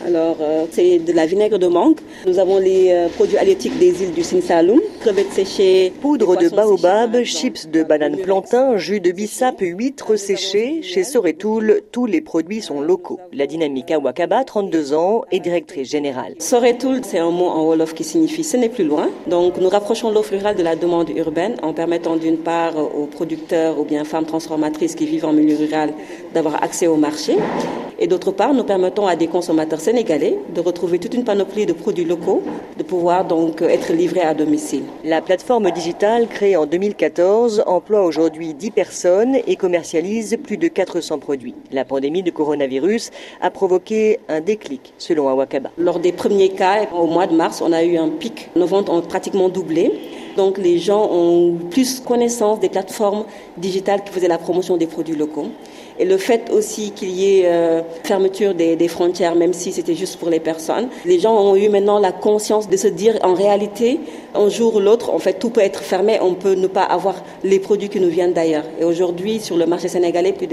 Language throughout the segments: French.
Alors, c'est de la vinaigre de mangue. Nous avons les produits halieutiques des îles du Sine Saloum, crevettes séchées, poudre de baobab, chips de banane plantain, jus de bissap, huîtres séchées. Chez Soretoul, tous les produits sont locaux. La dynamique Awakaba, 32 ans, est directrice générale. Soretoul, c'est un mot en wolof qui signifie « ce n'est plus loin ». Donc, nous rapprochons l'offre rurale de la demande urbaine en permettant d'une part aux producteurs ou bien femmes transformatrices qui vivent en milieu rural d'avoir accès au marché. Et d'autre part, nous permettons à des consommateurs sénégalais de retrouver toute une panoplie de produits locaux, de pouvoir donc être livrés à domicile. La plateforme digitale, créée en 2014, emploie aujourd'hui 10 personnes et commercialise plus de 400 produits. La pandémie de coronavirus a provoqué un déclic, selon Awakaba. Lors des premiers cas, au mois de mars, on a eu un pic. Nos ventes ont pratiquement doublé. Donc les gens ont plus connaissance des plateformes digitales qui faisaient la promotion des produits locaux. Et le fait aussi qu'il y ait fermeture des frontières, même si c'était juste pour les personnes, les gens ont eu maintenant la conscience de se dire en réalité, un jour ou l'autre, en fait, tout peut être fermé, on peut ne pas avoir les produits qui nous viennent d'ailleurs. Et aujourd'hui, sur le marché sénégalais, plus de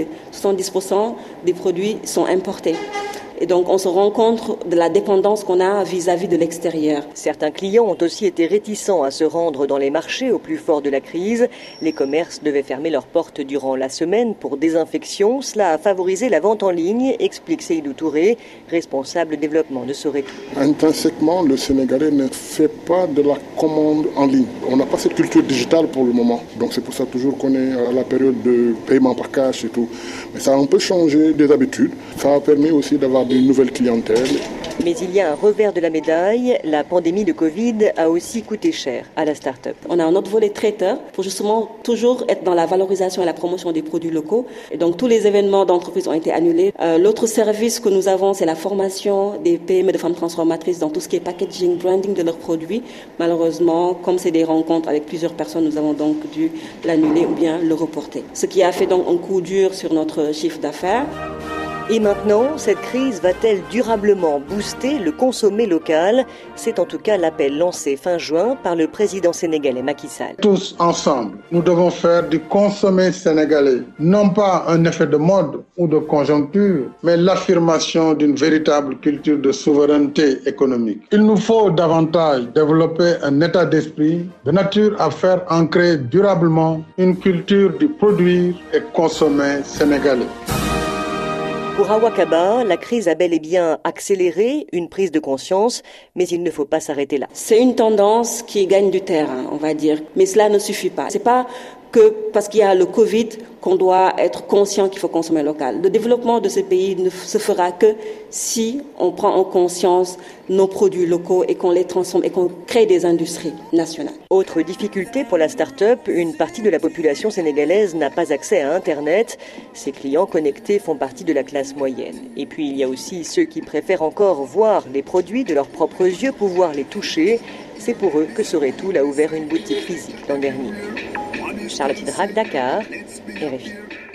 70% des produits sont importés. Et donc, on se rend compte de la dépendance qu'on a vis-à-vis de l'extérieur. Certains clients ont aussi été réticents à se rendre dans les marchés au plus fort de la crise. Les commerces devaient fermer leurs portes durant la semaine pour désinfection. Cela a favorisé la vente en ligne, explique Seydou Touré, responsable développement de Soretoul. Intrinsèquement, le Sénégalais ne fait pas de la commande en ligne. On n'a pas cette culture digitale pour le moment. Donc, c'est pour ça toujours qu'on est à la période de paiement par cash et tout. Mais ça a un peu changé des habitudes. Ça a permis aussi d'avoir d'une nouvelle clientèle. Mais il y a un revers de la médaille. La pandémie de Covid a aussi coûté cher à la start-up. On a un autre volet traiteur pour justement toujours être dans la valorisation et la promotion des produits locaux. Et donc tous les événements d'entreprise ont été annulés. L'autre service que nous avons, c'est la formation des PME de femmes transformatrices dans tout ce qui est packaging, branding de leurs produits. Malheureusement, comme c'est des rencontres avec plusieurs personnes, nous avons donc dû l'annuler ou bien le reporter. Ce qui a fait donc un coup dur sur notre chiffre d'affaires. Et maintenant, cette crise va-t-elle durablement booster le consommé local? C'est en tout cas l'appel lancé fin juin par le président sénégalais Macky Sall. Tous ensemble, nous devons faire du consommé sénégalais, non pas un effet de mode ou de conjoncture, mais l'affirmation d'une véritable culture de souveraineté économique. Il nous faut davantage développer un état d'esprit de nature à faire ancrer durablement une culture du produire et consommer sénégalais. Pour Awakaba, la crise a bel et bien accéléré une prise de conscience, mais il ne faut pas s'arrêter là. C'est une tendance qui gagne du terrain, on va dire, mais cela ne suffit pas. C'est pas que parce qu'il y a le Covid qu'on doit être conscient qu'il faut consommer local. Le développement de ce pays ne se fera que si on prend en conscience nos produits locaux et qu'on les transforme et qu'on crée des industries nationales. Autre difficulté pour la start-up, une partie de la population sénégalaise n'a pas accès à Internet. Ses clients connectés font partie de la classe moyenne. Et puis il y a aussi ceux qui préfèrent encore voir les produits de leurs propres yeux, pouvoir les toucher. C'est pour eux que Soretoul a ouvert une boutique physique l'an dernier. Charlotte Hydrac, Dakar, RFI.